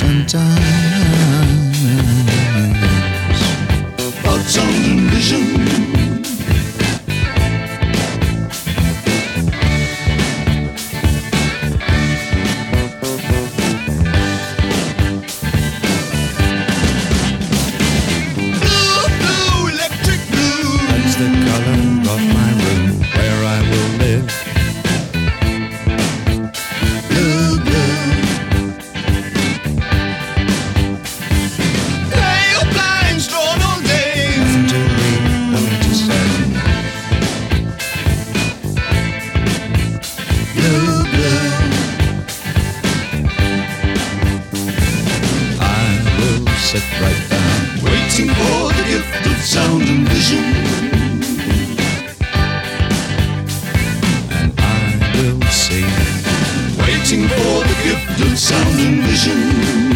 About sound and vision. Blue, blue, electric blue. That's the color of my room where I will live. Blue, blue. Pale blinds drawn all day. Nothing to read, nothing to say. Blue, blue. I will sit right down, Waiting for the gift of sound and vision. and I will sing. Waiting for the gift of sound and vision.